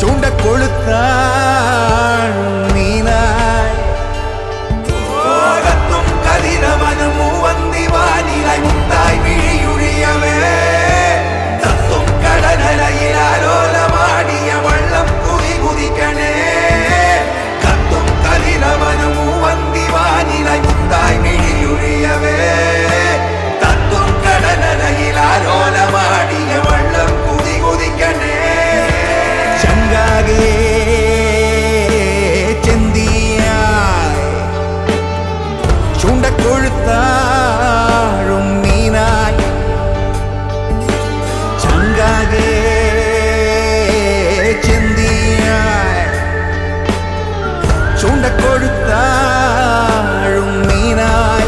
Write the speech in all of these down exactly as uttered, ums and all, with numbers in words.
ചൂണ്ടക്കൊളുത്താഴും മീനായി കത്തും കതിരവനും മൂവന്തി വാനിലായി മുത്തായി വിഴിയൊഴിയവേ തത്തും കടലയിൽ ആലോലമാടിയ വള്ളം കുതി കുതിക്കണേ കത്തും കതിരവനും മൂവന്തി വാനിലായി മുത്തായി വിഴിയൊഴിയവേ തത്തും കടലയിൽ ആലോലമാടിയ വള്ളം കുതി കുതിക്കണേ ചങ്കാകെ ചെന്തിയായി ചൂണ്ടക്കൊഴുത്താഴും മീനായി ചങ്കാകെ ചെന്തിയായി ചൂണ്ടക്കൊഴുത്താഴും മീനായി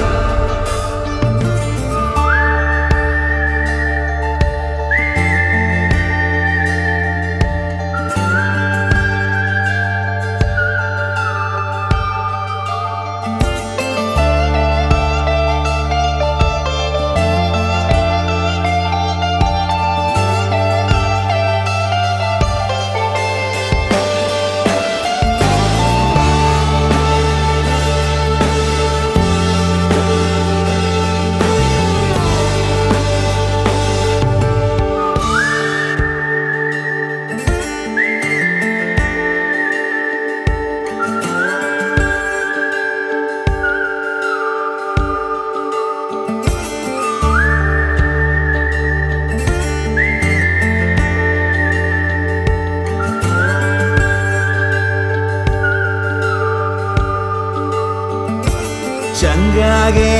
ചങ്കാകെ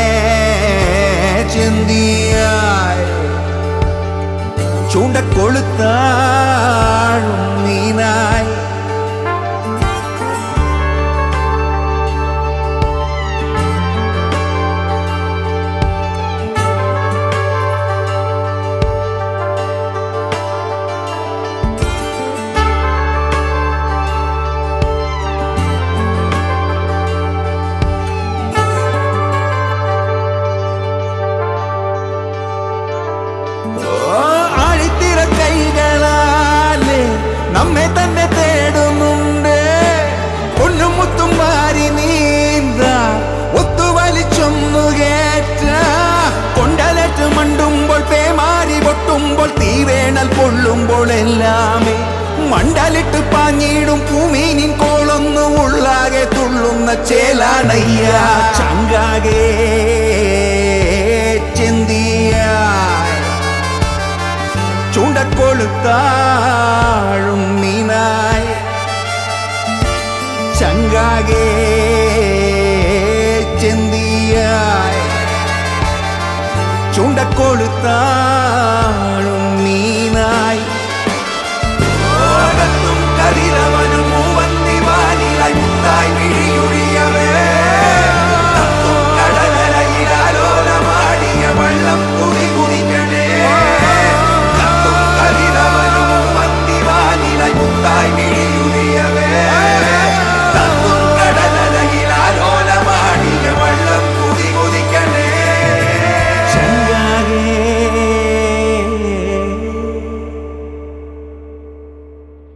ചെന്തിയായി ചൂണ്ടക്കൊളുത്താഴും മീനായി നമ്മെ തന്നെ തേടുന്നുണ്ട് പൊന്നും മുത്തും മാറി നീന്ത ഒത്തുവലിച്ചൊന്നു കേറ്റ കൊണ്ടലറ്റ് മണ്ടുമ്പോൾ പേമാരി പൊട്ടുമ്പോൾ തീവേണൽ കൊള്ളുമ്പോൾ എല്ലാമേ മണ്ടലിട്ട് പാഞ്ഞിടും പൂമീനിൻ കോളൊന്നു ഉള്ളാകെ തുള്ളുന്ന ചേലാണയ്യ ചങ്കാകെ ചെന്തിയായി ചൂണ്ടക്കൊളുത്താഴും മീനായി ചങ്കാകെ ചെന്തിയായി ചൂണ്ടക്കൊളുത്താ